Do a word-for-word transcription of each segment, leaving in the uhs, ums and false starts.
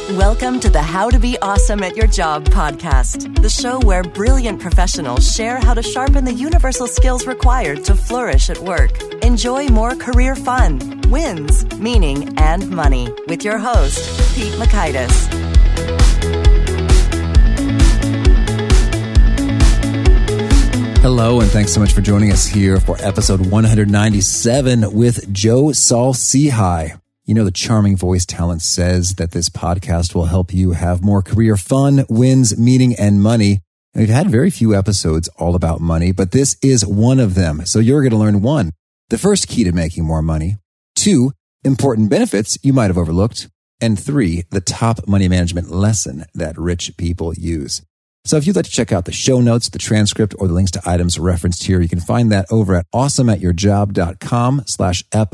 Welcome to the How to Be Awesome at Your Job podcast, the show where brilliant professionals share how to sharpen the universal skills required to flourish at work. Enjoy more career fun, wins, meaning, and money with your host, Pete Mockaitis. Hello, and thanks so much for joining us here for episode one ninety-seven with Joe Saul-Sehy. You know, the charming voice talent says that this podcast will help you have more career fun, wins, meaning, and money. And we've had very few episodes all about money, but this is one of them. So you're going to learn one, the first key to making more money, two, important benefits you might have overlooked, and three, the top money management lesson that rich people use. So if you'd like to check out the show notes, the transcript, or the links to items referenced here, you can find that over at awesomeatyourjob.com slash ep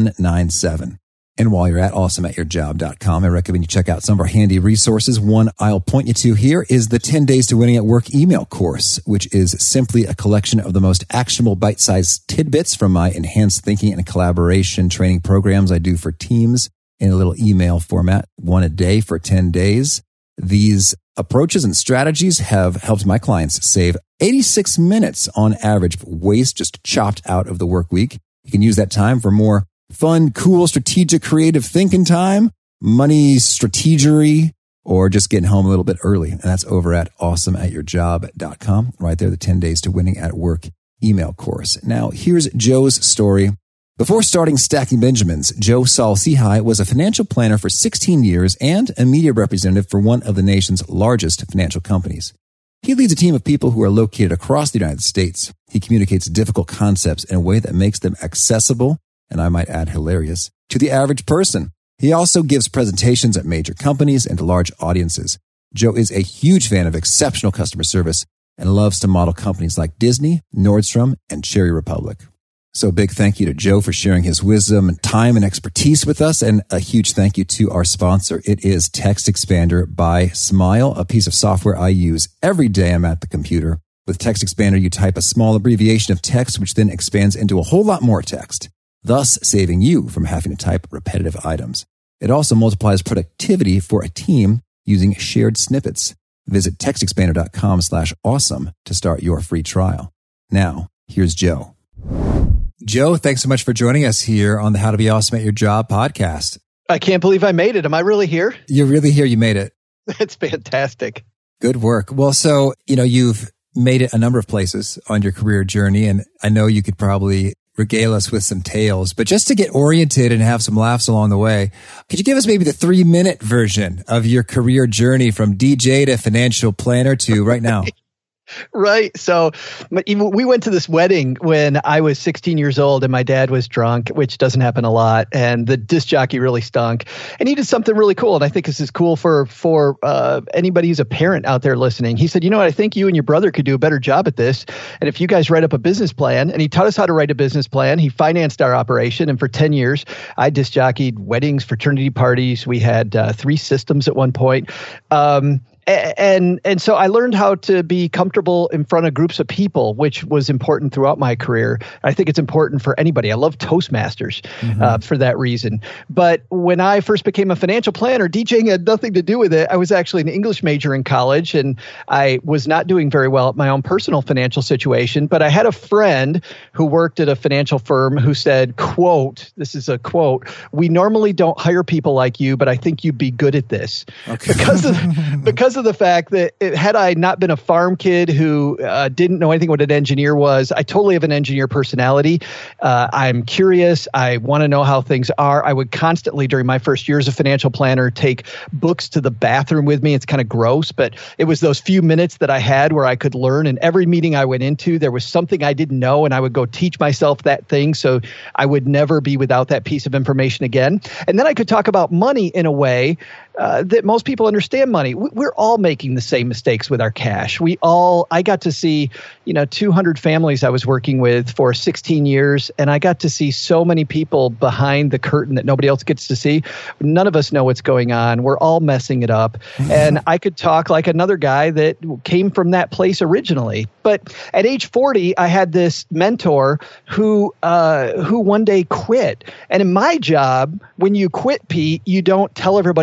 197. And while you're at awesome at your job dot com, I recommend you check out some of our handy resources. One I'll point you to here is the ten days to Winning at Work email course, which is simply a collection of the most actionable bite-sized tidbits from my enhanced thinking and collaboration training programs I do for teams in a little email format, one a day for ten days. These approaches and strategies have helped my clients save eighty-six minutes on average waste just chopped out of the work week. You can use that time for more fun, cool, strategic, creative thinking time, money strategery, or just getting home a little bit early. And that's over at awesome at your job dot com. Right there, the ten days to Winning at Work email course. Now, here's Joe's story. Before starting Stacking Benjamins, Joe Saul-Sehy was a financial planner for sixteen years and a media representative for one of the nation's largest financial companies. He leads a team of people who are located across the United States. He communicates difficult concepts in a way that makes them accessible, and I might add hilarious, to the average person. He also gives presentations at major companies and to large audiences. Joe is a huge fan of exceptional customer service and loves to model companies like Disney, Nordstrom, and Cherry Republic. So a big thank you to Joe for sharing his wisdom and time and expertise with us, and a huge thank you to our sponsor. It is Text Expander by Smile, a piece of software I use every day I'm at the computer. With Text Expander, you type a small abbreviation of text, which then expands into a whole lot more text, thus saving you from having to type repetitive items. It also multiplies productivity for a team using shared snippets. Visit textexpander.com slash awesome to start your free trial. Now, here's Joe. Joe, thanks so much for joining us here on the How to Be Awesome at Your Job podcast. I can't believe I made it. Am I really here? You're really here. You made it. That's fantastic. Good work. Well, so, you know, you've made it a number of places on your career journey, and I know you could probably regale us with some tales, but just to get oriented and have some laughs along the way, could you give us maybe the three minute version of your career journey from D J to financial planner to right now? Right. So we went to this wedding when I was sixteen years old and my dad was drunk, which doesn't happen a lot. And the disc jockey really stunk. And he did something really cool. And I think this is cool for for uh, anybody who's a parent out there listening. He said, you know what, I think you and your brother could do a better job at this. And if you guys write up a business plan, and he taught us how to write a business plan. He financed our operation. And for ten years, I disc jockeyed weddings, fraternity parties. We had uh, three systems at one point. Um, And and so I learned how to be comfortable in front of groups of people, which was important throughout my career. I think it's important for anybody. I love Toastmasters mm-hmm. uh, for that reason. But when I first became a financial planner, DJing had nothing to do with it. I was actually an English major in college, and I was not doing very well at my own personal financial situation. But I had a friend who worked at a financial firm who said, quote, this is a quote, "We normally don't hire people like you, but I think you'd be good at this." Okay. Because of, because of the fact that it, had I not been a farm kid who uh, didn't know anything what an engineer was, I totally have an engineer personality. Uh, I'm curious. I want to know how things are. I would constantly, during my first year as a financial planner, take books to the bathroom with me. It's kind of gross, but it was those few minutes that I had where I could learn. And every meeting I went into, there was something I didn't know, and I would go teach myself that thing so I would never be without that piece of information again. And then I could talk about money in a way Uh, that most people understand money. We're all making the same mistakes with our cash. We all, I got to see, you know, two hundred families I was working with for sixteen years, and I got to see so many people behind the curtain that nobody else gets to see. None of us know what's going on. We're all messing it up. And I could talk like another guy that came from that place originally. But at age forty, I had this mentor who, uh, who one day quit. And in my job, when you quit, Pete, you don't tell everybody you're quitting.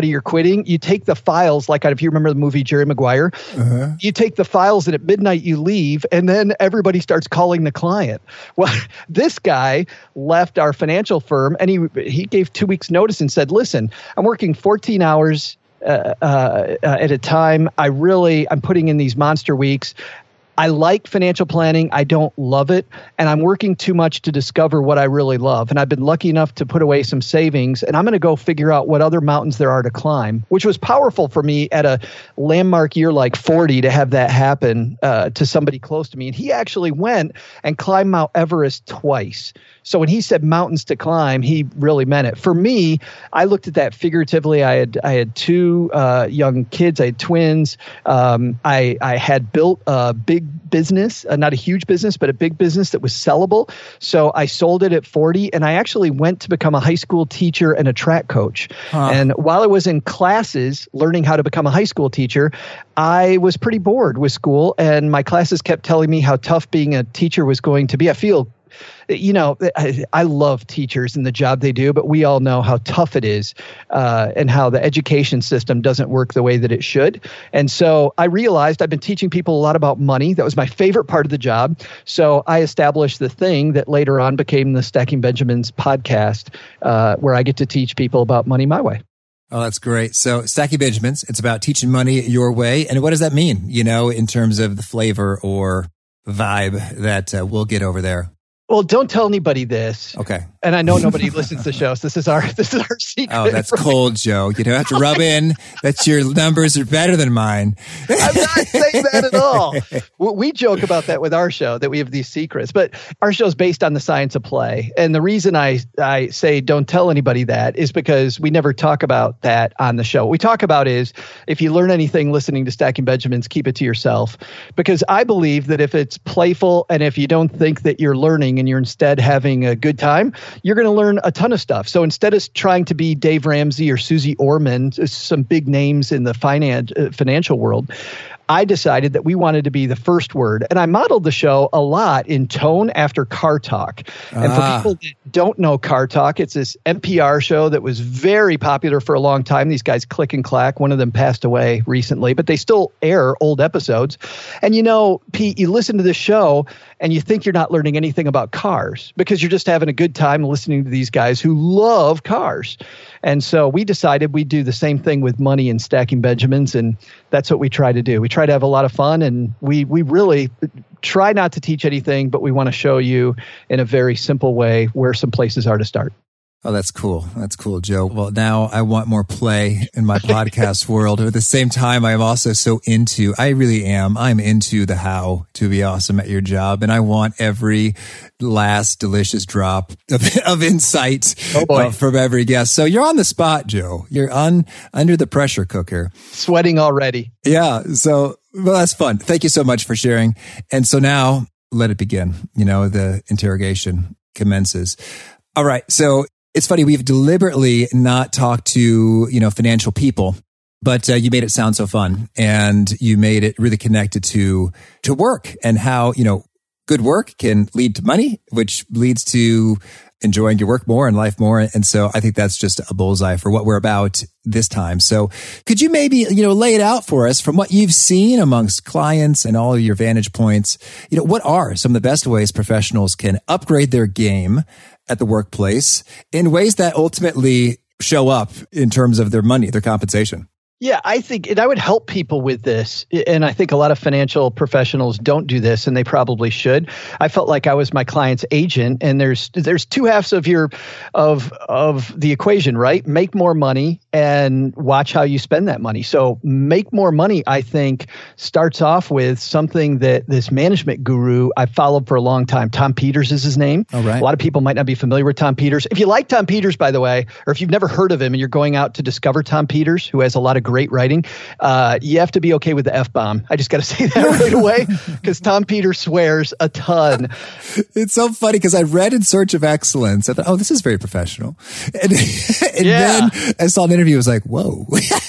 quitting, you take the files, like if you remember the movie Jerry Maguire, uh-huh. you take the files and at midnight you leave, and then everybody starts calling the client. Well, this guy left our financial firm, and he he gave two weeks notice and said, listen, I'm working fourteen hours uh, uh, at a time. I really, I'm putting in these monster weeks. I like financial planning. I don't love it. And I'm working too much to discover what I really love. And I've been lucky enough to put away some savings. And I'm going to go figure out what other mountains there are to climb, which was powerful for me at a landmark year like forty to have that happen uh, to somebody close to me. And he actually went and climbed Mount Everest twice. So when he said mountains to climb, he really meant it. For me, I looked at that figuratively. I had I had two uh, young kids. I had twins. Um, I I had built a big business, uh, not a huge business, but a big business that was sellable. So I sold it at forty, and I actually went to become a high school teacher and a track coach. Huh. And while I was in classes learning how to become a high school teacher, I was pretty bored with school, and my classes kept telling me how tough being a teacher was going to be. I feel You know, I, I love teachers and the job they do, but we all know how tough it is uh, and how the education system doesn't work the way that it should. And so I realized I've been teaching people a lot about money. That was my favorite part of the job. So I established the thing that later on became the Stacking Benjamins podcast, uh, where I get to teach people about money my way. Oh, that's great. So Stacking Benjamins, it's about teaching money your way. And what does that mean, you know, in terms of the flavor or vibe that uh, we'll get over there? Well, don't tell anybody this. Okay. And I know nobody listens to the show, so this is our this is our secret. Oh, that's right? Cold, Joe. You don't have to rub in that your numbers are better than mine. I'm not saying that at all. We joke about that with our show, that we have these secrets. But our show is based on the science of play. And the reason I, I say don't tell anybody that is because we never talk about that on the show. What we talk about is, if you learn anything listening to Stacking Benjamins, keep it to yourself. Because I believe that if it's playful and if you don't think that you're learning and you're instead having a good time, you're going to learn a ton of stuff. So instead of trying to be Dave Ramsey or Susie Orman, some big names in the finance, uh, financial world, I decided that we wanted to be the first word. And I modeled the show a lot in tone after Car Talk. And ah. for people that don't know Car Talk, it's this N P R show that was very popular for a long time. These guys click and clack. One of them passed away recently, but they still air old episodes. And you know, Pete, you listen to this show and you think you're not learning anything about cars because you're just having a good time listening to these guys who love cars. And so we decided we'd do the same thing with money and Stacking Benjamins, and that's what we try to do. We try to have a lot of fun, and we we really try not to teach anything, but we want to show you in a very simple way where some places are to start. Oh, that's cool. That's cool, Joe. Well, now I want more play in my podcast world. At the same time, I am also so into, I really am, I'm into the how to be awesome at your job. And I want every last delicious drop of, of insight oh boy. Uh, from every guest. So you're on the spot, Joe. You're on under the pressure cooker. Sweating already. Yeah. So, well, that's fun. Thank you so much for sharing. And so now let it begin. You know, the interrogation commences. All right. So, it's funny, we've deliberately not talked to, you know, financial people, but uh, you made it sound so fun, and you made it really connected to, to work and how, you know, good work can lead to money, which leads to enjoying your work more and life more. And so I think that's just a bullseye for what we're about this time. So could you maybe, you know, lay it out for us from what you've seen amongst clients and all of your vantage points? You know, what are some of the best ways professionals can upgrade their game at the workplace in ways that ultimately show up in terms of their money, their compensation? Yeah, I think, and I would help people with this. And I think a lot of financial professionals don't do this, and they probably should. I felt like I was my client's agent, and there's there's two halves of your of of the equation, right? Make more money and watch how you spend that money. So make more money, I think, starts off with something that this management guru I followed for a long time. Tom Peters is his name. All right. A lot of people might not be familiar with Tom Peters. If you like Tom Peters, by the way, or if you've never heard of him and you're going out to discover Tom Peters, who has a lot of great writing, uh, you have to be okay with the F-bomb. I just got to say that right away because Tom Peters swears a ton. It's so funny because I read In Search of Excellence. I thought, oh, this is very professional. And, and yeah. then I saw an interview. I was like, whoa.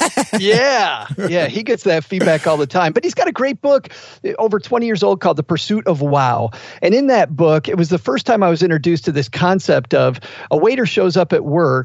yeah. Yeah. He gets that feedback all the time. But he's got a great book, over twenty years old, called The Pursuit of Wow. And in that book, it was the first time I was introduced to this concept of a waiter shows up at work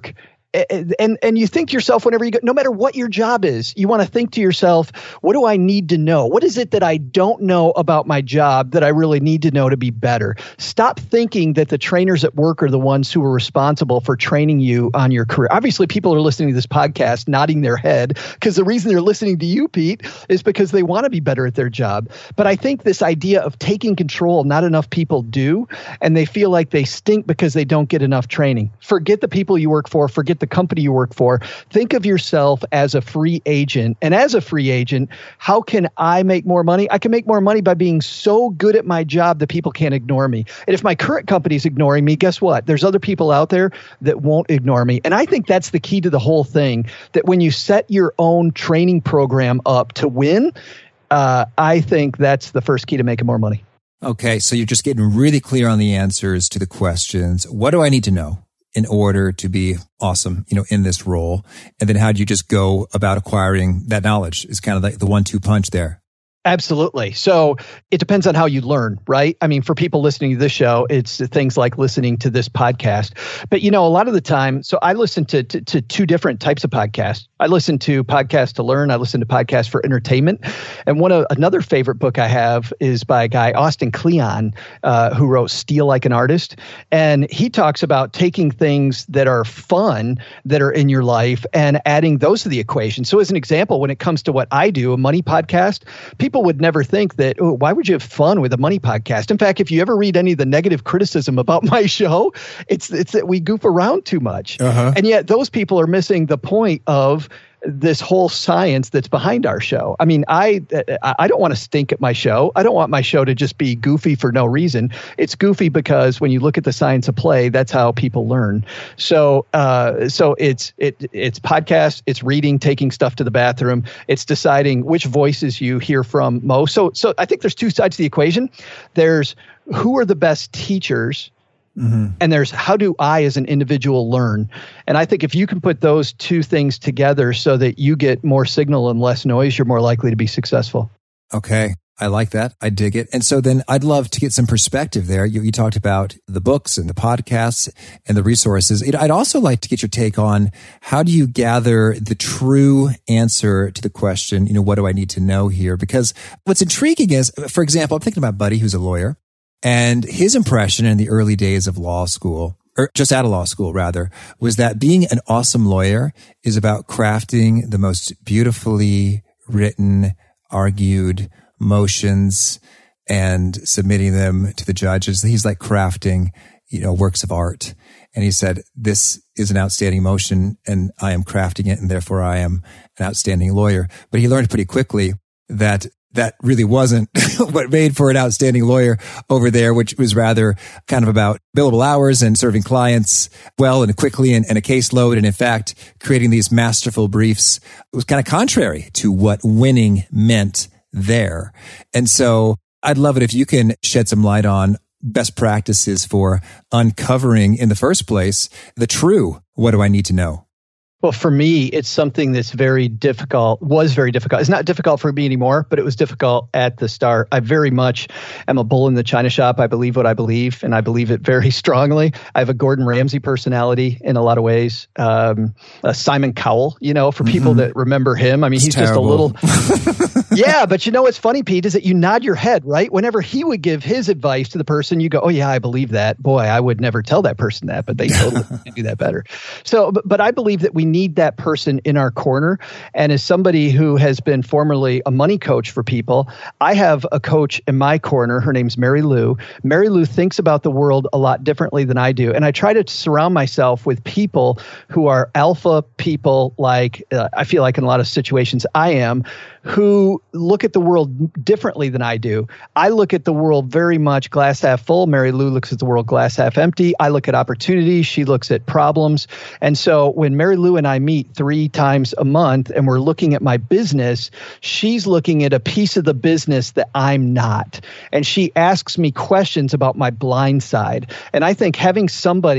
And and you think to yourself whenever you go, no matter what your job is, you want to think to yourself, what do I need to know? What is it that I don't know about my job that I really need to know to be better? Stop thinking that the trainers at work are the ones who are responsible for training you on your career. Obviously, people are listening to this podcast nodding their head because the reason they're listening to you, Pete, is because they want to be better at their job. But I think this idea of taking control, not enough people do, and they feel like they stink because they don't get enough training. Forget the people you work for, forget the company you work for. Think of yourself as a free agent. And as a free agent, how can I make more money? I can make more money by being so good at my job that people can't ignore me. And if my current company is ignoring me, guess what? There's other people out there that won't ignore me. And I think that's the key to the whole thing, that when you set your own training program up to win, uh, I think that's the first key to making more money. Okay, so you're just getting really clear on the answers to the questions. What do I need to know in order to be awesome, you know, in this role? And then how do you just go about acquiring that knowledge? Is kind of like the one two punch there. Absolutely. So it depends on how you learn, right? I mean, for people listening to this show, it's things like listening to this podcast. But, you know, a lot of the time, so I listen to, to, to two different types of podcasts. I listen to podcasts to learn. I listen to podcasts for entertainment. And one of another favorite book I have is by a guy, Austin Kleon, uh, who wrote Steal Like an Artist. And he talks about taking things that are fun, that are in your life, and adding those to the equation. So as an example, when it comes to what I do, a money podcast, people People would never think that, oh, why would you have fun with a money podcast? In fact, if you ever read any of the negative criticism about my show, it's it's that we goof around too much. Uh-huh. And yet those people are missing the point of this whole science that's behind our show. I mean, I I don't want to stink at my show. I don't want my show to just be goofy for no reason. It's goofy because when you look at the science of play, that's how people learn. So uh, so it's it it's podcasts, it's reading, taking stuff to the bathroom, it's deciding which voices you hear from most. So so I think there's two sides to the equation. There's who are the best teachers. Mm-hmm. And there's how do I as an individual learn? And I think if you can put those two things together so that you get more signal and less noise, you're more likely to be successful. Okay. I like that. I dig it. And so then I'd love to get some perspective there. You, you talked about the books and the podcasts and the resources. I'd also like to get your take on how do you gather the true answer to the question, you know, what do I need to know here? Because what's intriguing is, for example, I'm thinking about Buddy, who's a lawyer. And his impression in the early days of law school, or just out of law school rather, was that being an awesome lawyer is about crafting the most beautifully written, argued motions and submitting them to the judges. He's like crafting, you know, works of art. And he said, this is an outstanding motion and I am crafting it and therefore I am an outstanding lawyer. But he learned pretty quickly that that really wasn't what made for an outstanding lawyer over there, which was rather kind of about billable hours and serving clients well and quickly and, and a caseload. And in fact, creating these masterful briefs was kind of contrary to what winning meant there. And so I'd love it if you can shed some light on best practices for uncovering in the first place the true, what do I need to know? Well, for me, it's something that's very difficult, was very difficult. It's not difficult for me anymore, but it was difficult at the start. I very much am a bull in the china shop. I believe what I believe, and I believe it very strongly. I have a Gordon Ramsay personality in a lot of ways. Um, uh, Simon Cowell, you know, for people mm-hmm. that remember him. I mean, it's he's terrible. Just a little... Yeah, but you know what's funny, Pete, is that you nod your head, right? Whenever he would give his advice to the person, you go, oh, yeah, I believe that. Boy, I would never tell that person that, but they totally do that better. So, but, but I believe that we need that person in our corner. And as somebody who has been formerly a money coach for people, I have a coach in my corner. Her name's Mary Lou. Mary Lou thinks about the world a lot differently than I do. And I try to surround myself with people who are alpha people, like uh, I feel like in a lot of situations I am, who look at the world differently than I do. I look at the world very much glass half full. Mary Lou looks at the world glass half empty. I look at opportunities. She looks at problems. And so when Mary Lou and I meet three times a month and we're looking at my business, she's looking at a piece of the business that I'm not. And she asks me questions about my blind side. And I think having somebody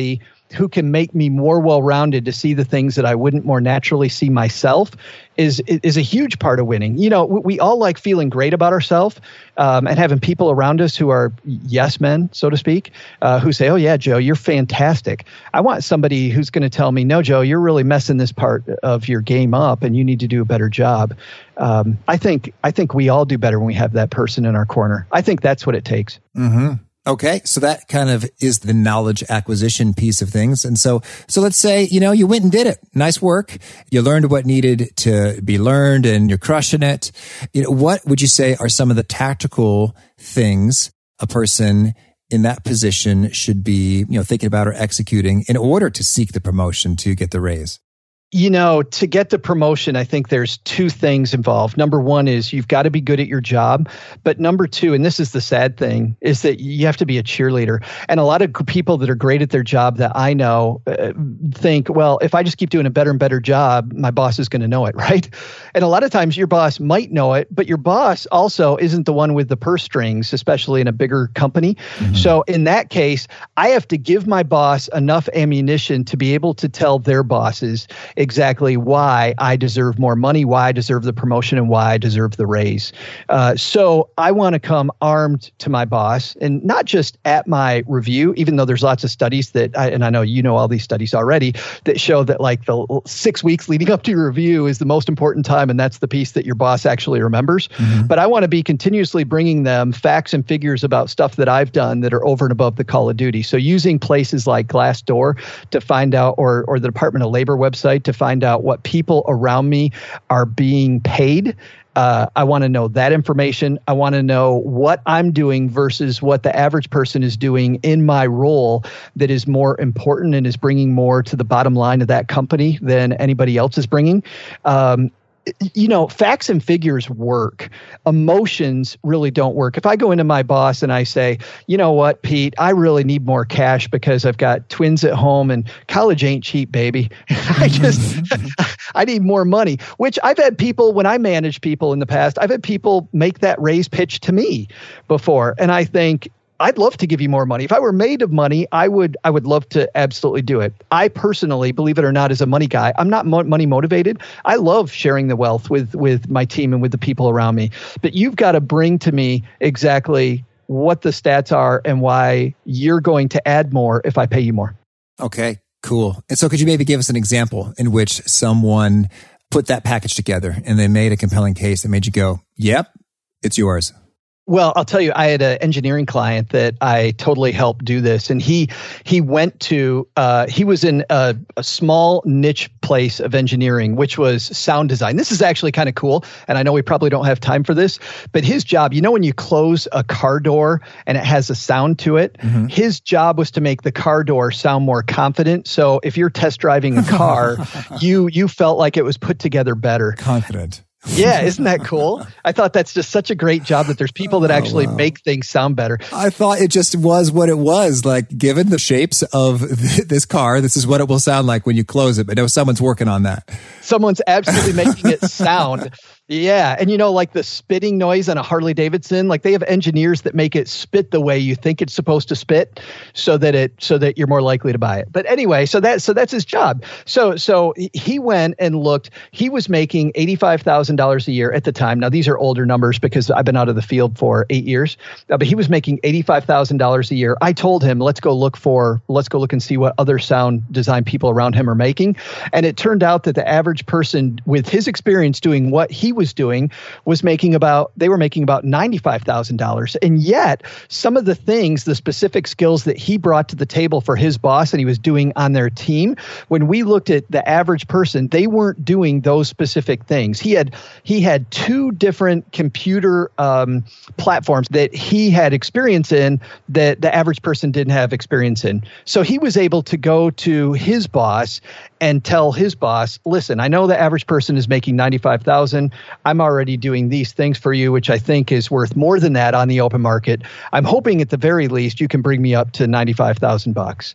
who can make me more well-rounded to see the things that I wouldn't more naturally see myself is is a huge part of winning. You know, we, we all like feeling great about ourselves um, and having people around us who are yes men, so to speak, uh, who say, oh yeah, Joe, you're fantastic. I want somebody who's going to tell me, no, Joe, you're really messing this part of your game up and you need to do a better job. Um, I think I think we all do better when we have that person in our corner. I think that's what it takes. Mm-hmm. Okay. So that kind of is the knowledge acquisition piece of things. And so, so let's say, you know, you went and did it. Nice work. You learned what needed to be learned and you're crushing it. You know, what would you say are some of the tactical things a person in that position should be, you know, thinking about or executing in order to seek the promotion to get the raise? You know, to get the promotion, I think there's two things involved. Number one is you've got to be good at your job. But number two, and this is the sad thing, is that you have to be a cheerleader. And a lot of people that are great at their job that I know uh, think, well, if I just keep doing a better and better job, my boss is going to know it, right? And a lot of times your boss might know it, but your boss also isn't the one with the purse strings, especially in a bigger company. Mm-hmm. So in that case, I have to give my boss enough ammunition to be able to tell their bosses exactly why I deserve more money, why I deserve the promotion, and why I deserve the raise. Uh, so I want to come armed to my boss, and not just at my review, even though there's lots of studies that, I, and I know you know all these studies already, that show that like the six weeks leading up to your review is the most important time, and that's the piece that your boss actually remembers. Mm-hmm. But I want to be continuously bringing them facts and figures about stuff that I've done that are over and above the call of duty. So using places like Glassdoor to find out, or or the Department of Labor website to find out what people around me are being paid. Uh, I want to know that information. I want to know what I'm doing versus what the average person is doing in my role that is more important and is bringing more to the bottom line of that company than anybody else is bringing. Um, You know, facts and figures work. Emotions really don't work. If I go into my boss and I say, you know what, Pete, I really need more cash because I've got twins at home and college ain't cheap, baby. I just, I need more money, which I've had people, when I manage people in the past, I've had people make that raise pitch to me before. And I think, I'd love to give you more money. If I were made of money, I would I would love to absolutely do it. I personally, believe it or not, as a money guy, I'm not mo- money motivated. I love sharing the wealth with with my team and with the people around me. But you've got to bring to me exactly what the stats are and why you're going to add more if I pay you more. Okay, cool. And so could you maybe give us an example in which someone put that package together and they made a compelling case that made you go, yep, it's yours? Well, I'll tell you, I had an engineering client that I totally helped do this. And he he went to, uh, he was in a, a small niche place of engineering, which was sound design. This is actually kind of cool. And I know we probably don't have time for this, but his job, you know, when you close a car door and it has a sound to it, mm-hmm. his job was to make the car door sound more confident. So if you're test driving a car, you you felt like it was put together better. Confident. Yeah, isn't that cool? I thought that's just such a great job that there's people that actually oh, wow. make things sound better. I thought it just was what it was. Like, given the shapes of th- this car, this is what it will sound like when you close it. But no, someone's working on that. Someone's absolutely making it sound. Yeah. And you know, like the spitting noise on a Harley Davidson, like they have engineers that make it spit the way you think it's supposed to spit so that it, so that you're more likely to buy it. But anyway, so that, so that's his job. So, so he went and looked, he was making eighty-five thousand dollars a year at the time. Now these are older numbers because I've been out of the field for eight years, uh, but he was making eighty-five thousand dollars a year. I told him, let's go look for, let's go look and see what other sound design people around him are making. And it turned out that the average person with his experience doing what he was doing was making about, they were making about ninety-five thousand dollars. And yet some of the things, the specific skills that he brought to the table for his boss and he was doing on their team, when we looked at the average person, they weren't doing those specific things. He had, he had two different computer um, platforms that he had experience in that the average person didn't have experience in. So he was able to go to his boss and tell his boss, listen, I know the average person is making ninety-five thousand. I'm already doing these things for you, which I think is worth more than that on the open market. I'm hoping at the very least you can bring me up to ninety-five thousand bucks.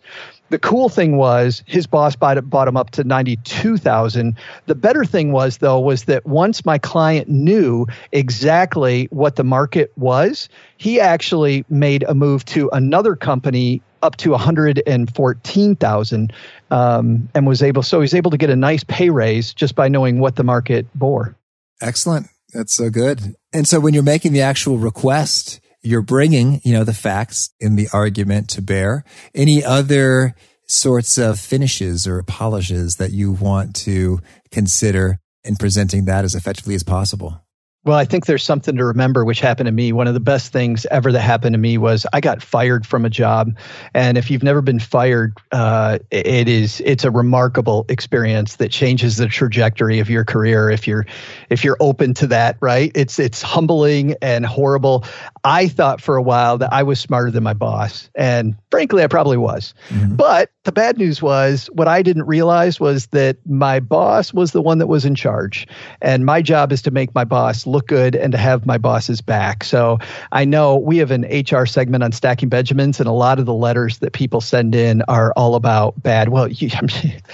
The cool thing was his boss bought, bought him up to ninety-two thousand. The better thing was, though, was that once my client knew exactly what the market was, he actually made a move to another company up to one hundred fourteen thousand um, and was able, so he's able to get a nice pay raise just by knowing what the market bore. Excellent. That's so good. And so when you're making the actual request, you're bringing, you know, the facts in the argument to bear. Any other sorts of finishes or polishes that you want to consider in presenting that as effectively as possible? Well, I think there's something to remember, which happened to me. One of the best things ever that happened to me was I got fired from a job. And if you've never been fired, uh, it is it's a remarkable experience that changes the trajectory of your career. If you're if you're open to that, right? It's it's humbling and horrible. I thought for a while that I was smarter than my boss, and frankly, I probably was. Mm-hmm. But the bad news was what I didn't realize was that my boss was the one that was in charge, and my job is to make my boss look good and to have my boss's back. So I know we have an H R segment on Stacking Benjamins, and a lot of the letters that people send in are all about bad. Well, you, I'm,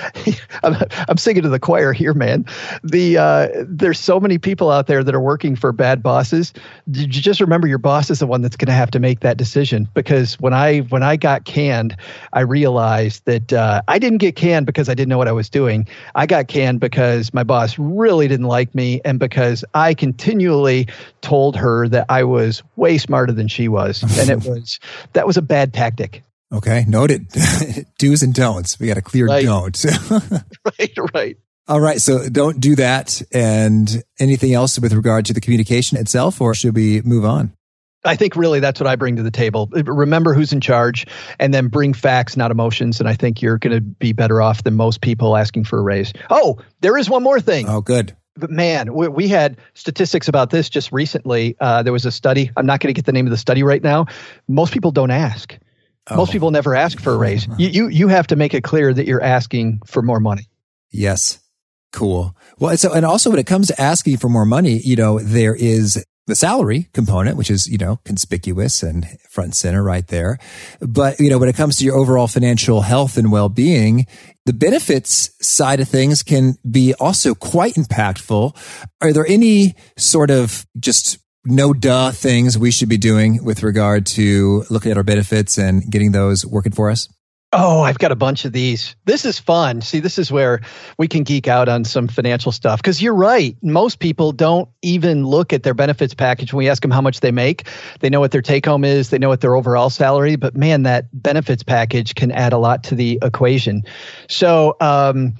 I'm, I'm singing to the choir here, man. The uh, there's so many people out there that are working for bad bosses. You just remember your boss is the one that's going to have to make that decision. Because when I when I got canned, I realized that uh, I didn't get canned because I didn't know what I was doing. I got canned because my boss really didn't like me, and because I continued continually told her that I was way smarter than she was. And it was, that was a bad tactic. Okay. Noted. Do's and don'ts. We got a clear right. don't. right, right. All right. So don't do that. And anything else with regard to the communication itself, or should we move on? I think really that's what I bring to the table. Remember who's in charge, and then bring facts, not emotions. And I think you're going to be better off than most people asking for a raise. Oh, there is one more thing. Oh, good. But man, we, we had statistics about this just recently. Uh, there was a study. I'm not going to get the name of the study right now. Most people don't ask. Oh. Most people never ask for a raise. You, you you have to make it clear that you're asking for more money. Yes. Cool. Well, so, and also when it comes to asking for more money, you know, there is the salary component, which is, you know, conspicuous and front and center right there. But, you know, when it comes to your overall financial health and well-being, the benefits side of things can be also quite impactful. Are there any sort of just no duh things we should be doing with regard to looking at our benefits and getting those working for us? Oh, I've got a bunch of these. This is fun. See, this is where we can geek out on some financial stuff. Because you're right. Most people don't even look at their benefits package when we ask them how much they make. They know what their take home is. They know what their overall salary. But man, that benefits package can add a lot to the equation. So, um,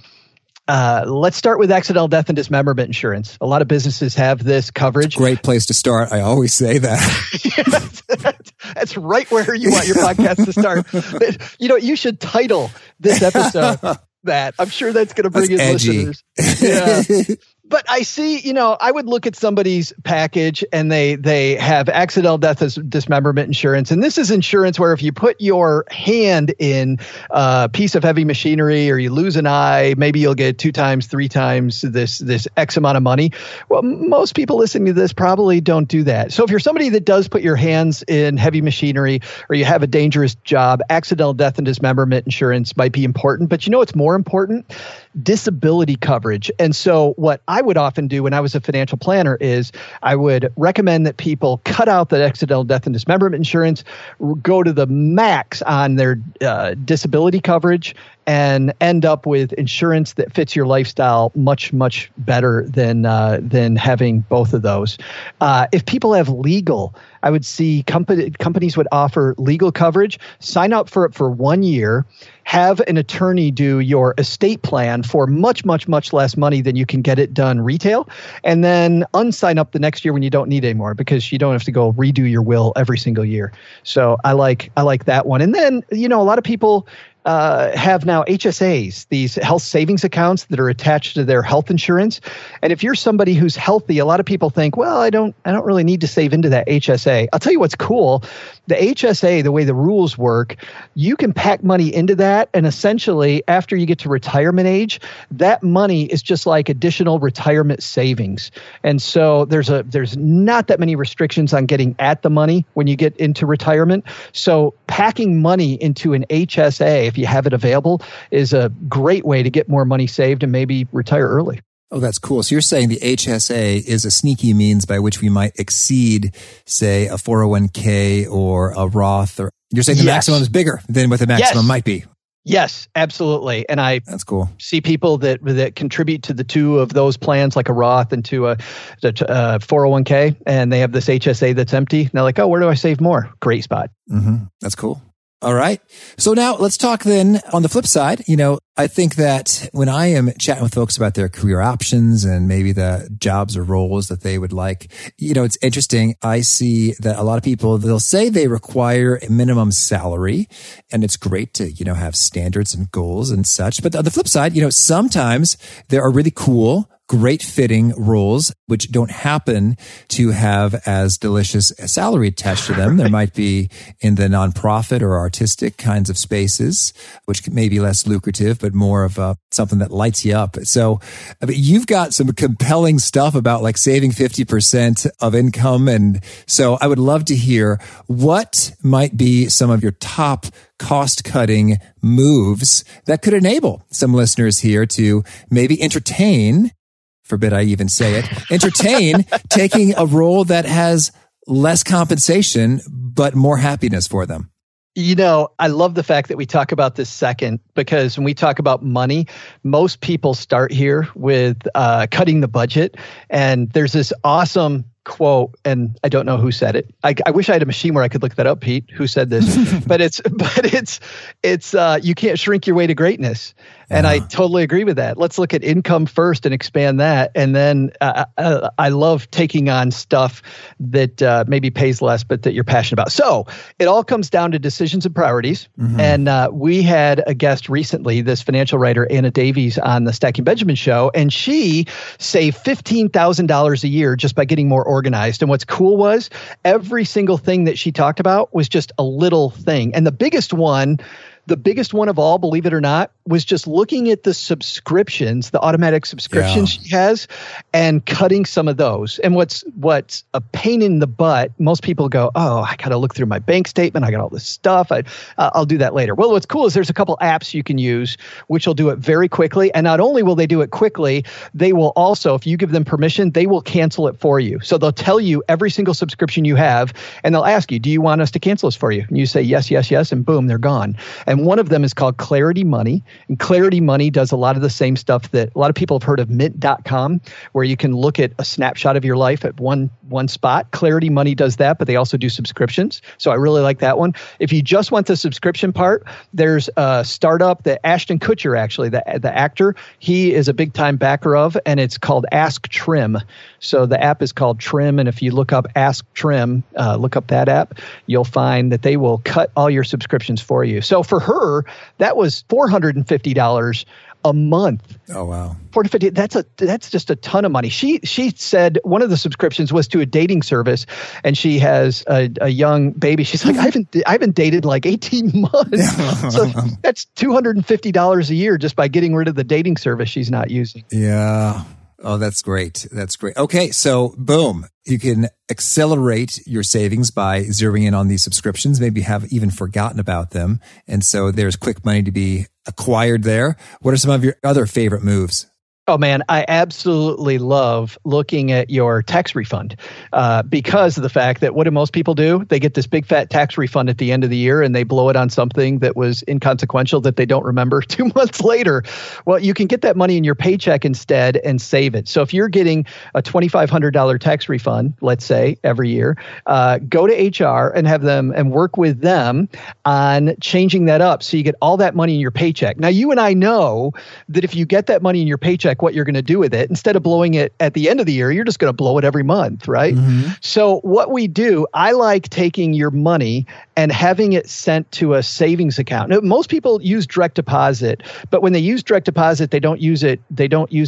Uh, let's start with accidental death and dismemberment insurance. A lot of businesses have this coverage. Great place to start. I always say that. yes, that's, that's right where you want your podcast to start. You know, you should title this episode that. I'm sure that's going to bring that's in edgy. listeners. Yeah. But I see, you know, I would look at somebody's package and they they have accidental death as dismemberment insurance. And this is insurance where if you put your hand in a piece of heavy machinery or you lose an eye, maybe you'll get two times, three times this this X amount of money. Well, most people listening to this probably don't do that. So if you're somebody that does put your hands in heavy machinery or you have a dangerous job, accidental death and dismemberment insurance might be important. But you know what's more important? Disability coverage. And so what I would often do when I was a financial planner is I would recommend that people cut out the accidental death and dismemberment insurance, go to the max on their uh, disability coverage, and end up with insurance that fits your lifestyle much, much better than uh, than having both of those. Uh, if people have legal, I would see company, companies would offer legal coverage. Sign up for it for one year. Have an attorney do your estate plan for much, much, much less money than you can get it done retail. And then unsign up the next year when you don't need it anymore because you don't have to go redo your will every single year. So I like I like that one. And then, you know, a lot of people Uh, have now H S As, these health savings accounts that are attached to their health insurance. And if you're somebody who's healthy, a lot of people think, well, I don't, I don't really need to save into that H S A. I'll tell you what's cool the H S A, the way the rules work, you can pack money into that. And essentially, after you get to retirement age, that money is just like additional retirement savings. And so there's a there's not that many restrictions on getting at the money when you get into retirement. So packing money into an H S A, if you have it available, is a great way to get more money saved and maybe retire early. Oh, that's cool. So you're saying the H S A is a sneaky means by which we might exceed, say, a four oh one k or a Roth, or you're saying the yes. maximum is bigger than what the maximum yes. might be. Yes, absolutely. And I That's cool. see people that that contribute to the two of those plans, like a Roth and to a, a four oh one k, and they have this H S A that's empty. And they're like, oh, where do I save more? Great spot. Mm-hmm. That's cool. All right. So now let's talk then on the flip side. You know, I think that when I am chatting with folks about their career options and maybe the jobs or roles that they would like, you know, it's interesting. I see that a lot of people, they'll say they require a minimum salary, and it's great to, you know, have standards and goals and such. But on the flip side, you know, sometimes there are really cool, great fitting roles, which don't happen to have as delicious a salary attached to them. There might be in the nonprofit or artistic kinds of spaces, which may be less lucrative, but more of uh, something that lights you up. So I mean, you've got some compelling stuff about like saving fifty percent of income. And so I would love to hear what might be some of your top cost-cutting moves that could enable some listeners here to maybe entertain, forbid I even say it, entertain taking a role that has less compensation, but more happiness for them. You know, I love the fact that we talk about this second, because when we talk about money, most people start here with uh, cutting the budget. And there's this awesome quote, and I don't know who said it. I, I wish I had a machine where I could look that up, Pete, who said this, but it's, but it's, it's, uh, you can't shrink your way to greatness. And yeah. I totally agree with that. Let's look at income first and expand that. And then uh, uh, I love taking on stuff that uh, maybe pays less, but that you're passionate about. So it all comes down to decisions and priorities. Mm-hmm. And uh, we had a guest recently, this financial writer, Anna Davies, on the Stacking Benjamin show, and she saved fifteen thousand dollars a year just by getting more organized. And what's cool was every single thing that she talked about was just a little thing. And the biggest one, the biggest one of all, believe it or not, was just looking at the subscriptions, the automatic subscriptions yeah. she has, and cutting some of those. And what's what's a pain in the butt, most people go, oh, I got to look through my bank statement. I got all this stuff. I, uh, I'll do that later. Well, what's cool is there's a couple apps you can use, which will do it very quickly. And not only will they do it quickly, they will also, if you give them permission, they will cancel it for you. So they'll tell you every single subscription you have, and they'll ask you, do you want us to cancel this for you? And you say, yes, yes, yes, and boom, they're gone. And one of them is called Clarity Money. And Clarity Money does a lot of the same stuff that a lot of people have heard of mint dot com, where you can look at a snapshot of your life at one one spot. Clarity Money does that, but they also do subscriptions. So I really like that one. If you just want the subscription part, there's a startup that Ashton Kutcher, actually, the, the actor, he is a big time backer of, and it's called Ask Trim. So the app is called Trim. And if you look up Ask Trim, uh, look up that app, you'll find that they will cut all your subscriptions for you. So for her, that was four hundred fifty dollars a month. Oh, wow. four hundred fifty dollars, that's a that's just a ton of money. She she said one of the subscriptions was to a dating service, and she has a, a young baby. She's like, I haven't I haven't dated in like eighteen months. So that's two hundred fifty dollars a year just by getting rid of the dating service she's not using. Yeah. Oh, that's great. That's great. Okay. So boom, you can accelerate your savings by zeroing in on these subscriptions, maybe have even forgotten about them. And so there's quick money to be acquired there. What are some of your other favorite moves? Oh, man, I absolutely love looking at your tax refund uh, because of the fact that what do most people do? They get this big fat tax refund at the end of the year and they blow it on something that was inconsequential that they don't remember two months later. Well, you can get that money in your paycheck instead and save it. So if you're getting a twenty-five hundred dollars tax refund, let's say every year, uh, go to H R and have them and work with them on changing that up so you get all that money in your paycheck. Now, you and I know that if you get that money in your paycheck, what you're going to do with it. Instead of blowing it at the end of the year, you're just going to blow it every month, right? Mm-hmm. So what we do, I like taking your money and having it sent to a savings account. Now, most people use direct deposit, but when they use direct deposit, they don't use it. They don't use it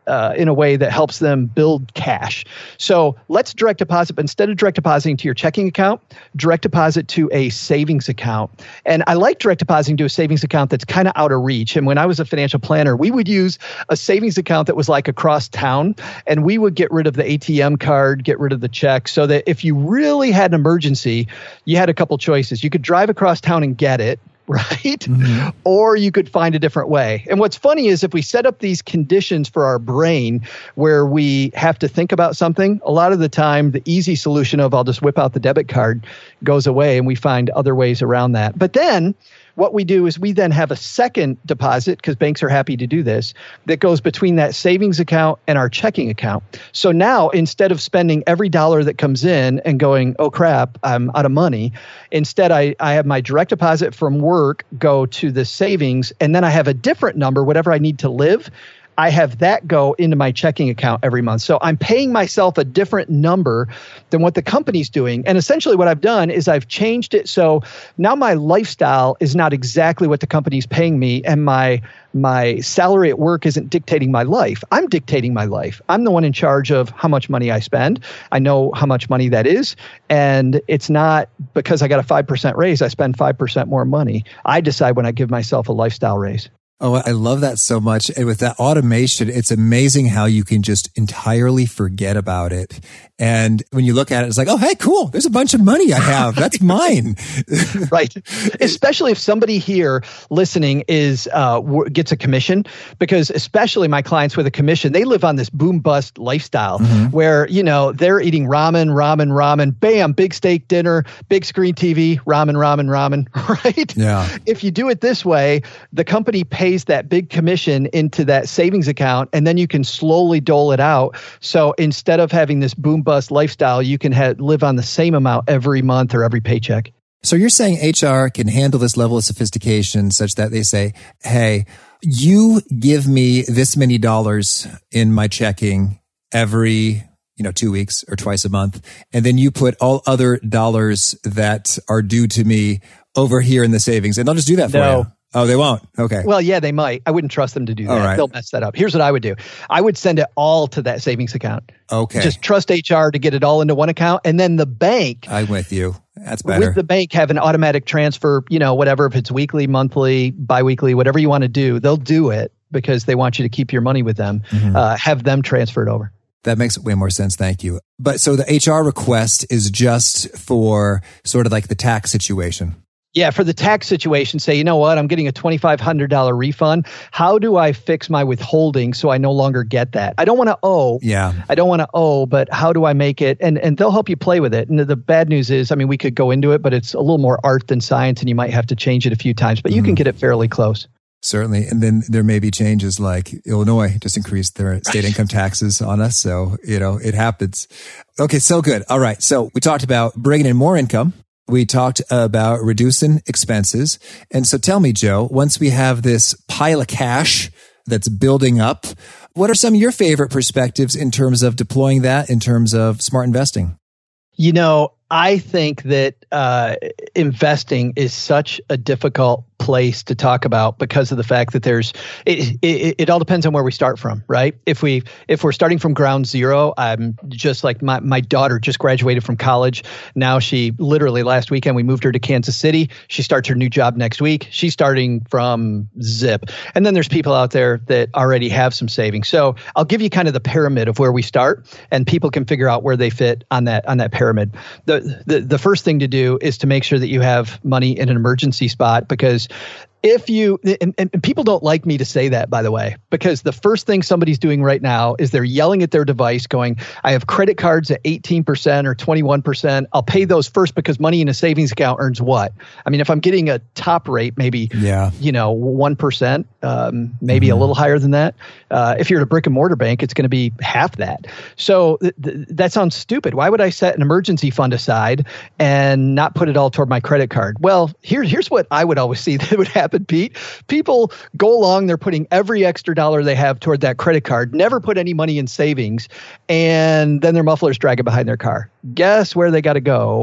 uh, in a way that helps them build cash. So let's direct deposit, but instead of direct depositing to your checking account, direct deposit to a savings account. And I like direct depositing to a savings account that's kind of out of reach. And when I was a financial planner, we would use a savings account that was like across town, and we would get rid of the A T M card, get rid of the check, so that if you really had an emergency, you had a couple choices. You could drive across town and get it, right? Mm-hmm. Or you could find a different way. And what's funny is if we set up these conditions for our brain where we have to think about something, a lot of the time the easy solution of I'll just whip out the debit card goes away, and we find other ways around that. But then what we do is we then have a second deposit, because banks are happy to do this, that goes between that savings account and our checking account. So now instead of spending every dollar that comes in and going, oh crap, I'm out of money, instead I, I have my direct deposit from work go to the savings, and then I have a different number, whatever I need to live, I have that go into my checking account every month. So I'm paying myself a different number than what the company's doing. And essentially what I've done is I've changed it so now my lifestyle is not exactly what the company's paying me, and my my salary at work isn't dictating my life. I'm dictating my life. I'm the one in charge of how much money I spend. I know how much money that is. And it's not because I got a five percent raise, I spend five percent more money. I decide when I give myself a lifestyle raise. Oh, I love that so much. And with that automation, it's amazing how you can just entirely forget about it. And when you look at it, it's like, oh, hey, cool. There's a bunch of money I have. That's mine. Right. Especially if somebody here listening is uh, w- gets a commission, because especially my clients with a commission, they live on this boom bust lifestyle mm-hmm. where, you know, they're eating ramen, ramen, ramen, bam, big steak dinner, big screen T V, ramen, ramen, ramen, right? Yeah. If you do it this way, the company pays that big commission into that savings account, and then you can slowly dole it out. So instead of having this boom bust lifestyle, you can ha- live on the same amount every month or every paycheck. So you're saying H R can handle this level of sophistication such that they say, hey, you give me this many dollars in my checking every, you know, two weeks or twice a month. And then you put all other dollars that are due to me over here in the savings, and they'll just do that for no. you. Oh, they won't? Okay. Well, yeah, they might. I wouldn't trust them to do that. Right. They'll mess that up. Here's what I would do. I would send it all to that savings account. Okay. Just trust H R to get it all into one account. And then the bank. I'm with you. That's better. With the bank, have an automatic transfer, you know, whatever, if it's weekly, monthly, biweekly, whatever you want to do, they'll do it because they want you to keep your money with them. Mm-hmm. Uh, have them transferred over. That makes way more sense. Thank you. But so the H R request is just for sort of like the tax situation. Yeah, for the tax situation, say, you know what, I'm getting a twenty-five hundred dollars refund. How do I fix my withholding so I no longer get that? I don't want to owe. Yeah. I don't want to owe, but how do I make it? And and they'll help you play with it. And the bad news is, I mean, we could go into it, but it's a little more art than science, and you might have to change it a few times, but you mm-hmm. can get it fairly close. Certainly. And then there may be changes like Illinois just increased their state income taxes on us. So, you know, it happens. Okay, so good. All right. So we talked about bringing in more income. We talked about reducing expenses. And so tell me, Joe, once we have this pile of cash that's building up, what are some of your favorite perspectives in terms of deploying that, in terms of smart investing? You know, I think that uh, investing is such a difficult place to talk about because of the fact that there's it, it, it all depends on where we start from, right? If we if we're starting from ground zero, I'm just like my my daughter just graduated from college. Now she literally last weekend we moved her to Kansas City. She starts her new job next week. She's starting from zip. And then there's people out there that already have some savings. So I'll give you kind of the pyramid of where we start, and people can figure out where they fit on that on that pyramid. The the the first thing to do is to make sure that you have money in an emergency spot, because if you, and, and people don't like me to say that, by the way, because the first thing somebody's doing right now is they're yelling at their device going, I have credit cards at eighteen percent or twenty-one percent. I'll pay those first because money in a savings account earns what? I mean, if I'm getting a top rate, maybe, yeah. you know, one percent, um, maybe mm-hmm. a little higher than that. Uh, if you're at a brick and mortar bank, it's going to be half that. So th- th- that sounds stupid. Why would I set an emergency fund aside and not put it all toward my credit card? Well, here, here's what I would always see that would happen. Pete, people go along, they're putting every extra dollar they have toward that credit card, never put any money in savings, and then their muffler's dragging behind their car. Guess where they got to go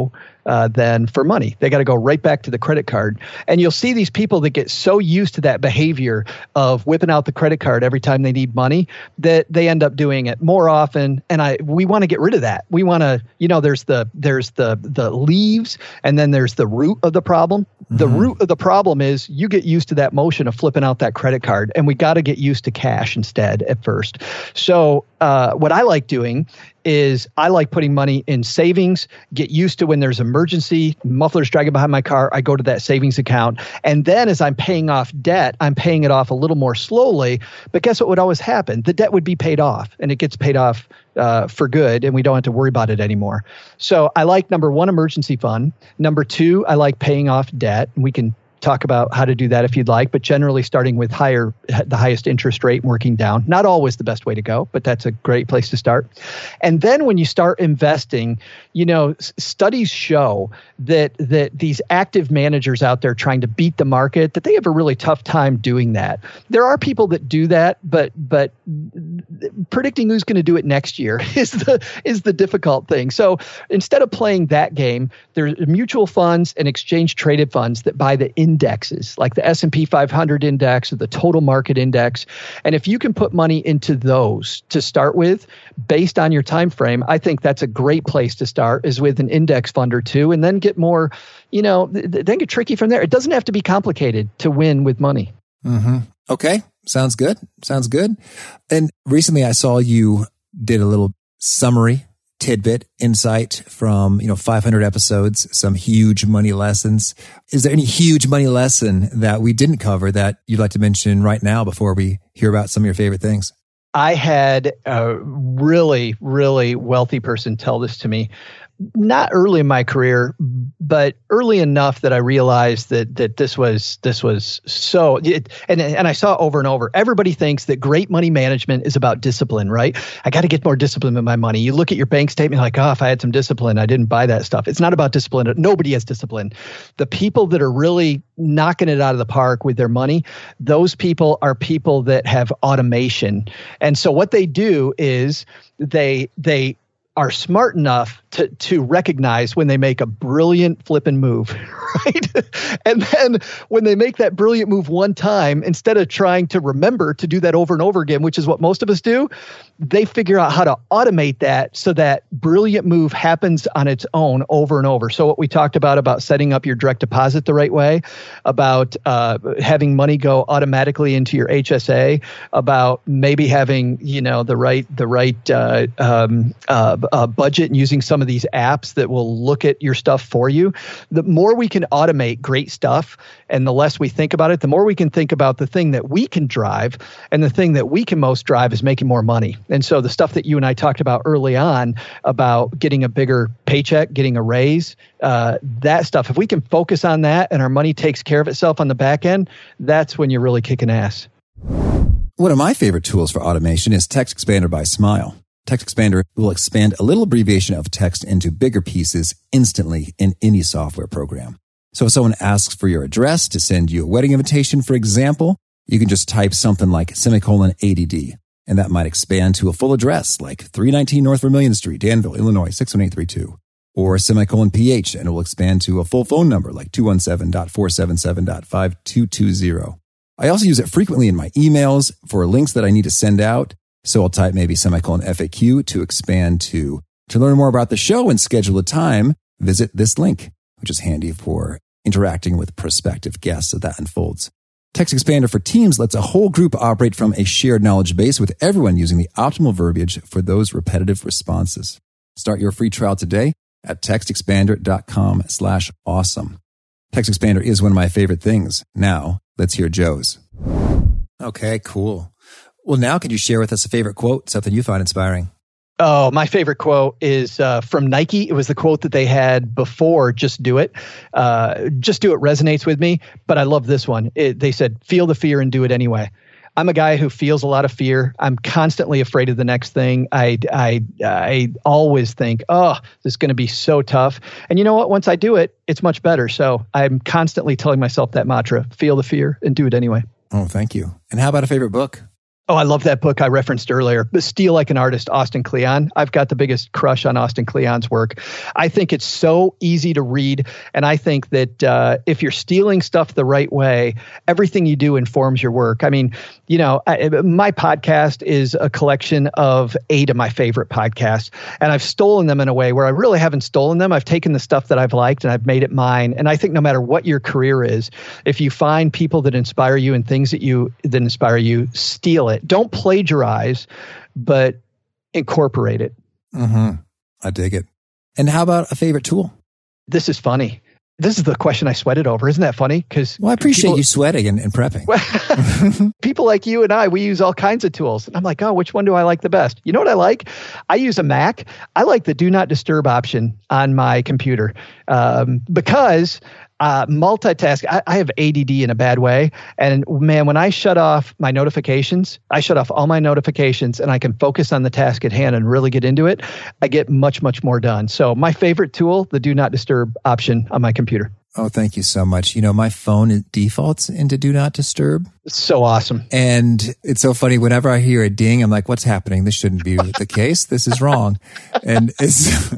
uh, than for money. They got to go right back to the credit card. And you'll see these people that get so used to that behavior of whipping out the credit card every time they need money that they end up doing it more often. And I we want to get rid of that. We want to, you know, there's the there's the the leaves, and then there's the root of the problem. Mm-hmm. The root of the problem is you get used to that motion of flipping out that credit card, and we got to get used to cash instead at first. So uh, what I like doing is I like putting money in savings, get used to when there's emergency, muffler's dragging behind my car, I go to that savings account. And then as I'm paying off debt, I'm paying it off a little more slowly. But guess what would always happen? The debt would be paid off, and it gets paid off uh, for good, and we don't have to worry about it anymore. So I like, number one, emergency fund. Number two, I like paying off debt. And we can talk about how to do that if you'd like, but generally starting with higher, the highest interest rate and working down. Not always the best way to go, but that's a great place to start. And then when you start investing, you know, s- studies show that that these active managers out there trying to beat the market, that they have a really tough time doing that. There are people that do that, but but predicting who's going to do it next year is the is the difficult thing. So instead of playing that game, there's mutual funds and exchange traded funds that buy the indexes, like the S and P five hundred index or the total market index. And if you can put money into those to start with, based on your time frame, I think that's a great place to start, is with an index fund or two, and then get more, you know, th- then get tricky from there. It doesn't have to be complicated to win with money. Mm-hmm. Okay. Sounds good. Sounds good. And recently I saw you did a little summary tidbit insight from, you know, five hundred episodes, some huge money lessons. Is there any huge money lesson that we didn't cover that you'd like to mention right now before we hear about some of your favorite things? I had a really, really wealthy person tell this to me, not early in my career, but early enough that I realized that that this was this was so. It, and and I saw it over and over. Everybody thinks that great money management is about discipline, right? I got to get more discipline with my money. You look at your bank statement, like, oh, if I had some discipline, I didn't buy that stuff. It's not about discipline. Nobody has discipline. The people that are really knocking it out of the park with their money, those people are people that have automation. And so what they do is they they are smart enough to to recognize when they make a brilliant flipping move, right? And then when they make that brilliant move one time, instead of trying to remember to do that over and over again, which is what most of us do, they figure out how to automate that so that brilliant move happens on its own over and over. So what we talked about, about setting up your direct deposit the right way, about uh, having money go automatically into your H S A, about maybe having, you know, the right the right uh, um, uh, uh, budget and using some of these apps that will look at your stuff for you. The more we can automate great stuff and the less we think about it, the more we can think about the thing that we can drive. And the thing that we can most drive is making more money. And so the stuff that you and I talked about early on about getting a bigger paycheck, getting a raise, uh, that stuff, if we can focus on that and our money takes care of itself on the back end, that's when you're really kicking ass. One of my favorite tools for automation is Text Expander by Smile. Text Expander will expand a little abbreviation of text into bigger pieces instantly in any software program. So if someone asks for your address to send you a wedding invitation, for example, you can just type something like semicolon A D D, and that might expand to a full address like three nineteen North Vermilion Street, Danville, Illinois, six one eight three two. Or semicolon P H, and it will expand to a full phone number like two one seven dot four seven seven dot five two two zero. I also use it frequently in my emails for links that I need to send out. So I'll type maybe semicolon F A Q to expand to, to learn more about the show and schedule a time, visit this link, which is handy for interacting with prospective guests as that unfolds. Text Expander for Teams lets a whole group operate from a shared knowledge base with everyone using the optimal verbiage for those repetitive responses. Start your free trial today at textexpander.com slash awesome. Text Expander is one of my favorite things. Now, let's hear Joe's. Okay, cool. Well, now could you share with us a favorite quote, something you find inspiring? Oh, my favorite quote is uh, from Nike. It was the quote that they had before, just do it. Uh, just do it resonates with me, but I love this one. It, they said, feel the fear and do it anyway. I'm a guy who feels a lot of fear. I'm constantly afraid of the next thing. I, I, I always think, oh, this is going to be so tough. And you know what? Once I do it, it's much better. So I'm constantly telling myself that mantra, feel the fear and do it anyway. Oh, thank you. And how about a favorite book? Oh, I love that book I referenced earlier, Steal Like an Artist, Austin Kleon. I've got the biggest crush on Austin Kleon's work. I think it's so easy to read. And I think that uh, if you're stealing stuff the right way, everything you do informs your work. I mean, you know, I, my podcast is a collection of eight of my favorite podcasts. And I've stolen them in a way where I really haven't stolen them. I've taken the stuff that I've liked and I've made it mine. And I think no matter what your career is, if you find people that inspire you and things that you that inspire you, steal it. Don't plagiarize, but incorporate it. Mm-hmm. I dig it. And how about a favorite tool? This is funny. This is the question I sweated over. Isn't that funny? Because well, I appreciate people, you sweating and, and prepping. People like you and I, we use all kinds of tools. And I'm like, oh, which one do I like the best? You know what I like? I use a Mac. I like the do not disturb option on my computer um, because Uh, multitask. I, I have A D D in a bad way. And man, when I shut off my notifications, I shut off all my notifications and I can focus on the task at hand and really get into it. I get much, much more done. So my favorite tool, the do not disturb option on my computer. Oh, thank you so much. You know, my phone defaults into do not disturb. It's so awesome. And it's so funny. Whenever I hear a ding, I'm like, what's happening? This shouldn't be the case. This is wrong. And it's...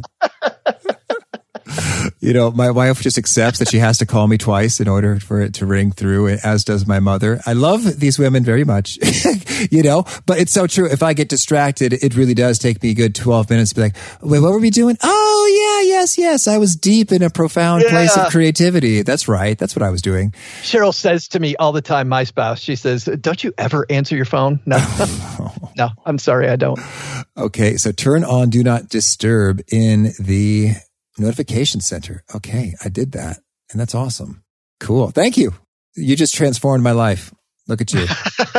You know, my wife just accepts that she has to call me twice in order for it to ring through, as does my mother. I love these women very much, you know, but it's so true. If I get distracted, it really does take me a good twelve minutes to be like, wait, what were we doing? Oh, yeah, yes, yes. I was deep in a profound yeah. place of creativity. That's right. That's what I was doing. Cheryl says to me all the time, my spouse, she says, don't you ever answer your phone? No, no, I'm sorry, I don't. Okay, so turn on Do Not Disturb in the Notification Center. Okay, I did that. And that's awesome. Cool. Thank you. You just transformed my life. Look at you.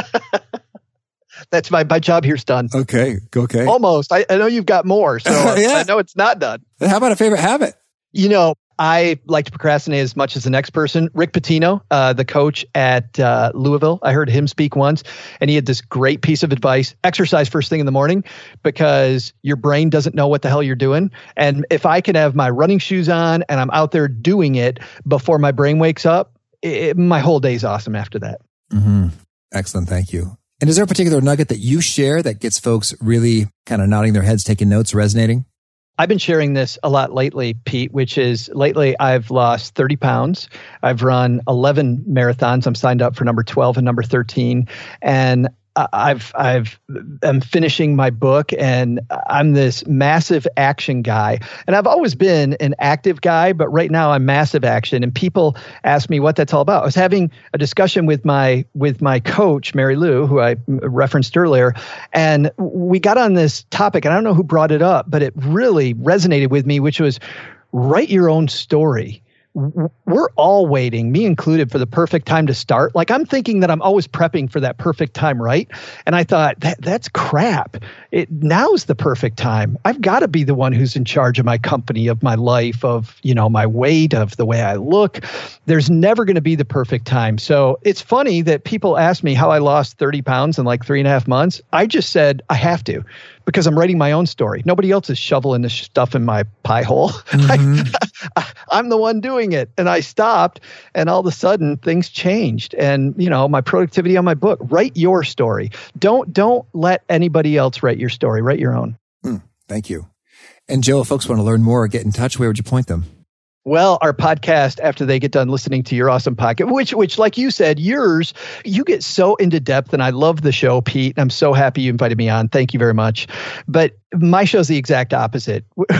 That's my, my job here's done. Okay. Okay. Almost. I, I know you've got more, so yeah. I know it's not done. How about a favorite habit? You know, I like to procrastinate as much as the next person. Rick Pitino, uh, the coach at uh, Louisville, I heard him speak once, and he had this great piece of advice: exercise first thing in the morning because your brain doesn't know what the hell you're doing. And if I can have my running shoes on and I'm out there doing it before my brain wakes up, it, my whole day's awesome after that. Mm-hmm. Excellent. Thank you. And is there a particular nugget that you share that gets folks really kind of nodding their heads, taking notes, resonating? I've been sharing this a lot lately, Pete, which is lately I've lost thirty pounds. I've run eleven marathons. I'm signed up for number twelve and number thirteen. And I've, I've, I'm finishing my book and I'm this massive action guy. And I've always been an active guy, but right now I'm massive action. And people ask me what that's all about. I was having a discussion with my, with my coach, Mary Lou, who I referenced earlier. And we got on this topic and I don't know who brought it up, but it really resonated with me, which was write your own story. We're all waiting, me included, for the perfect time to start. Like I'm thinking that I'm always prepping for that perfect time, right? And I thought that that's crap. It now's the perfect time. I've got to be the one who's in charge of my company, of my life, of, you know, my weight, of the way I look. There's never going to be the perfect time. So it's funny that people ask me how I lost thirty pounds in like three and a half months. I just said I have to, because I'm writing my own story. Nobody else is shoveling this stuff in my pie hole. Mm-hmm. I, I'm the one doing it. And I stopped, and all of a sudden things changed. And, you know, my productivity on my book, write your story. Don't, don't let anybody else write your story. Write your own. Mm, thank you. And Joe, if folks want to learn more or get in touch, where would you point them? Well, our podcast, after they get done listening to your awesome podcast, which, which, like you said, yours, you get so into depth, and I love the show, Pete. I'm so happy you invited me on. Thank you very much. But my show's the exact opposite.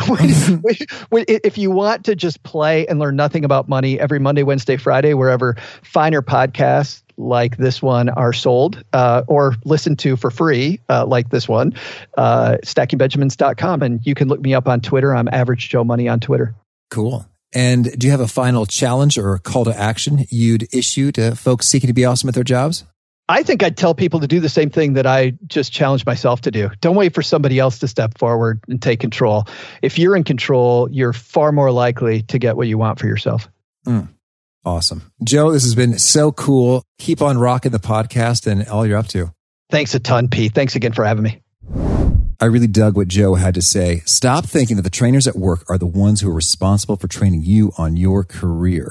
If you want to just play and learn nothing about money every Monday, Wednesday, Friday, wherever finer podcasts like this one are sold, uh, or listened to for free, uh, like this one, uh, stacking benjamins dot com. And you can look me up on Twitter. I'm Average Joe Money on Twitter. Cool. And do you have a final challenge or a call to action you'd issue to folks seeking to be awesome at their jobs? I think I'd tell people to do the same thing that I just challenged myself to do. Don't wait for somebody else to step forward and take control. If you're in control, you're far more likely to get what you want for yourself. Mm, awesome. Joe, this has been so cool. Keep on rocking the podcast and all you're up to. Thanks a ton, Pete. Thanks again for having me. I really dug what Joe had to say. Stop thinking that the trainers at work are the ones who are responsible for training you on your career.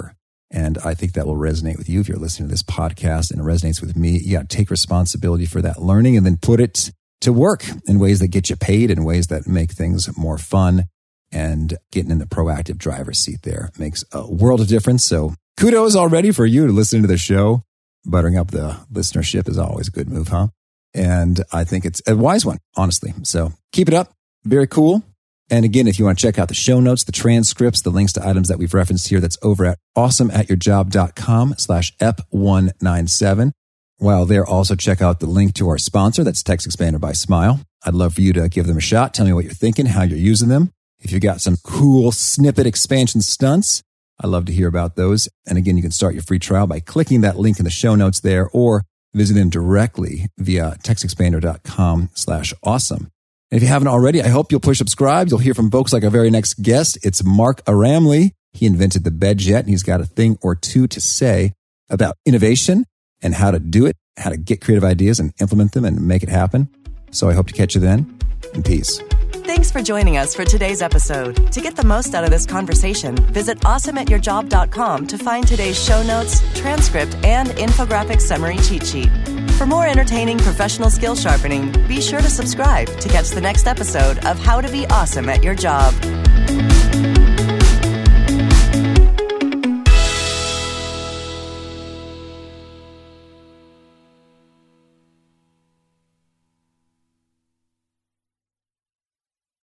And I think that will resonate with you if you're listening to this podcast, and it resonates with me. You got to take responsibility for that learning and then put it to work in ways that get you paid, in ways that make things more fun. And getting in the proactive driver's seat there makes a world of difference. So kudos already for you to listen to the show. Buttering up the listenership is always a good move, huh? And I think it's a wise one, honestly. So keep it up. Very cool. And again, if you want to check out the show notes, the transcripts, the links to items that we've referenced here, that's over at awesomeatyourjob.com slash ep one ninety-seven. While there, also check out the link to our sponsor. That's TextExpander by Smile. I'd love for you to give them a shot. Tell me what you're thinking, how you're using them. If you've got some cool snippet expansion stunts, I'd love to hear about those. And again, you can start your free trial by clicking that link in the show notes there, or visit them directly via textexpander.com slash awesome. And if you haven't already, I hope you'll push subscribe. You'll hear from folks like our very next guest. It's Mark Aramley. He invented the BedJet, and he's got a thing or two to say about innovation and how to do it, how to get creative ideas and implement them and make it happen. So I hope to catch you then, and peace. Thanks for joining us for today's episode. To get the most out of this conversation, visit awesome at your job dot com to find today's show notes, transcript, and infographic summary cheat sheet. For more entertaining professional skill sharpening, be sure to subscribe to catch the next episode of How to Be Awesome at Your Job.